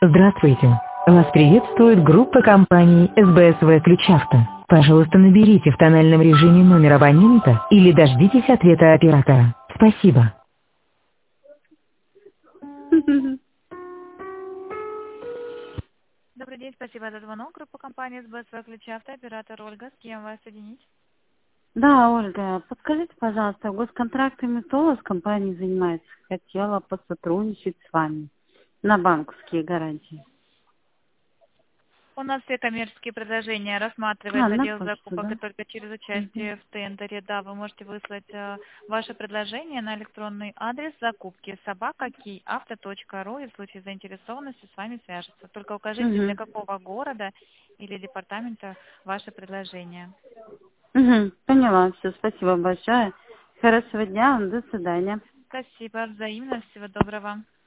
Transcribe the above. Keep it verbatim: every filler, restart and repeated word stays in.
Здравствуйте. Вас приветствует группа компаний эс бэ эс вэ «Ключавто». Пожалуйста, наберите в тональном режиме номер абонента или дождитесь ответа оператора. Спасибо. Добрый день, спасибо за звонок. Группа компании эс бэ эс вэ «Ключавто», оператор Ольга. С кем вас соединить? Да, Ольга, подскажите, пожалуйста, госконтрактами кто у вас компания занимается? Хотела посотрудничать с вами на банковские гарантии. У нас все коммерческие предложения А, рассматривается на отдел почту, закупок, и да? только через Мгм. участие в тендере. Да, вы можете выслать э, ваше предложение на электронный адрес закупки собака киавто точка ру, и в случае заинтересованности с вами свяжется. Только укажите, для Угу. какого города или департамента ваше предложение. Угу. Поняла, все, спасибо большое. Хорошего дня, до свидания. Спасибо, взаимно, всего доброго.